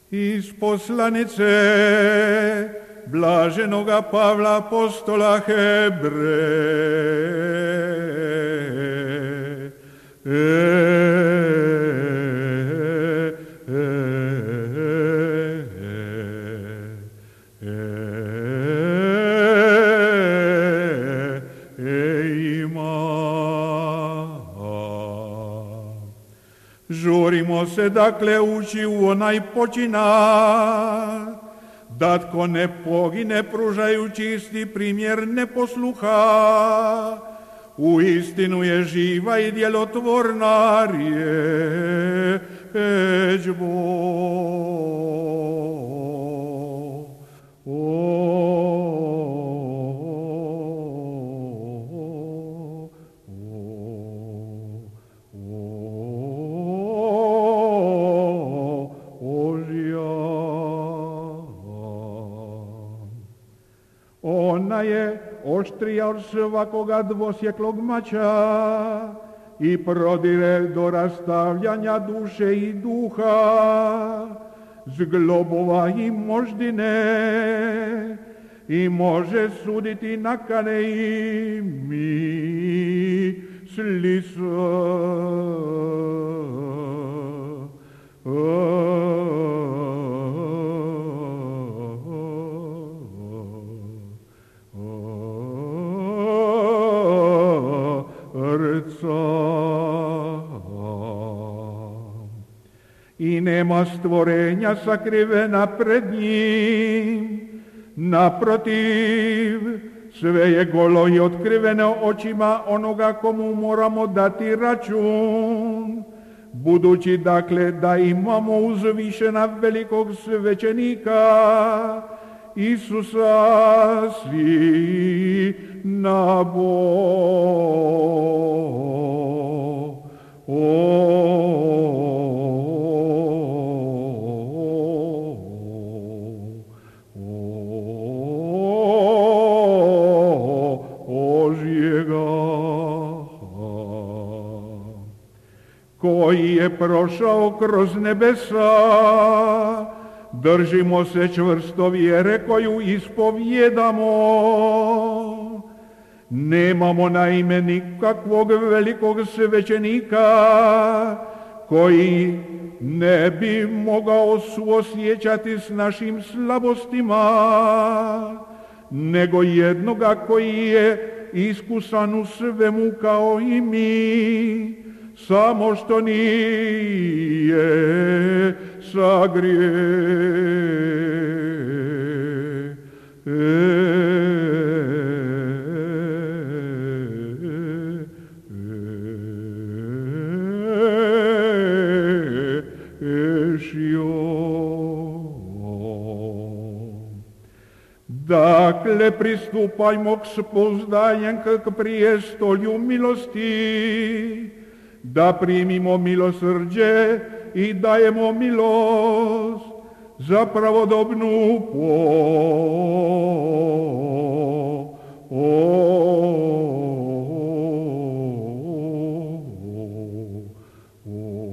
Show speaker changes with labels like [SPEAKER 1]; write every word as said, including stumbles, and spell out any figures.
[SPEAKER 1] Iz poslanice blaženoga Pavla apostola Hebreje. E, e, e, e, ima. Žurimo se dakle ući u onaj počinat, da tko ne pogine pružajući isti primjer neposluha. U istinu je živa i djelotvorna riječ Božja. Ona je oštrija od svakoga dvosjeklog mača i prodire do rastavljanja duše i duha, zglobova i moždine, i može suditi nakane i misli i nema stvorenja sakrivena pred njim. Naprotiv, sve je golo i otkriveno očima onoga komu moramo dati račun. Budući dakle da imamo uzvišena velikog svećenika, Isusa Sina Božjega, koji je prošao kroz nebesa. Držimo se čvrsto vjere koju ispovjedamo. Nemamo naime nikakvog velikog svećenika koji ne bi mogao suosjećati s našim slabostima, nego jednoga koji je iskusan u svemu kao i mi, samo što nije sagriješio. Dakle, pristupajmo k spouzdanjem k prijestolju milosti, da primimo milosrđe i dajemo milost za pravodobnu pomoć.